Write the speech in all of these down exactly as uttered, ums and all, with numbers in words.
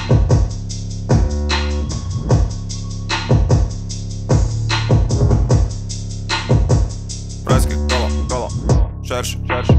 Шерш, шерш.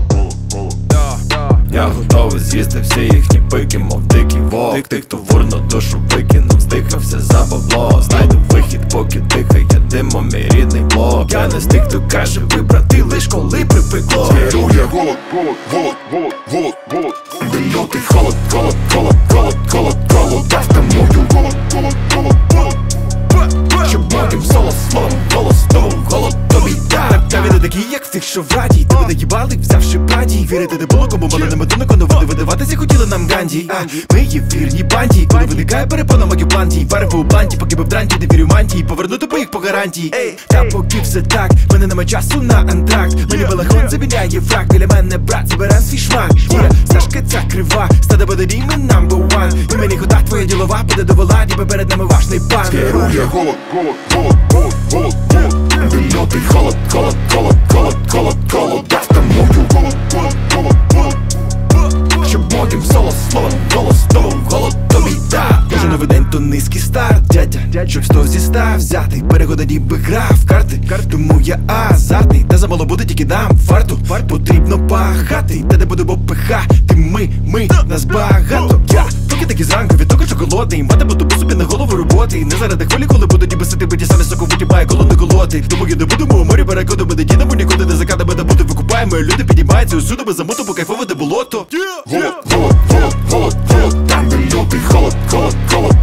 Я готовий з'їсти всі їхні пики, мов дикий вовк. Тих, хто вурно душу викинув, здихався за бабло. Знайду вихід, поки дихає димом мій рідний блок. Я не з тих, хто каже вибрати лиш коли припекло. Керує голод, голод, голод, голод, голод, голод. Лютий холод, холод, холод, холод, холод, холод. Дав тому голод, голод, голод, голод. Щоб моїм соло словом голос тому голод тобі дав. Та ви не такі, як всіх, що в раді. Тебе доїбали, взявши браді. Вірити не було, кому мали не метунок, коли вони видаватися хотіли нам Ганді. А ми є вірні банді. Коли виникає перепона, магію планті. Варимо у бланті, поки ми в дранті, не вірю мантії. Повернути по їх по гарантії. Та поки все так, мене нема часу на антракт. Мені балахон заміняє фраг. Біля мене брат, заберем свій шмак. Є, Сашка ця крива, стаде буде дійми number one. І мені хода твоя ділова буде до владі, бо перед нами важний пан. Керує голод, голод, голод, голод, голод, голод. Лютий холод, холод, холод, холод, холод, холод. Дав тому голод, голод, голод, голод. Щоб моїм соло словом голос тому голод тобі дав. Кожен новий день то низький старт, дядя. Щоб сто зі ста взятий, перегода ніби гра в карти. Тому я азартний, та замало буде тільки дам фарту. Потрібно пахати, та не будемо пихати. Ми, ми, нас багато. Я поки таки зранку, від того, що голодний. Мати буду собі на голову роботи. Не заради хвилі, коли буду ніби сити, биті самі соковиті, має колони голоти. Тому я не будемо у морі перекоду, ми не дінемо нікуди не закадемо, не буде викупаємо. Люди підіймаються усюди, без замуту, покайфовити болото. Голод, голод, голод, голод, голод. Там де лютий холод, холод, холод.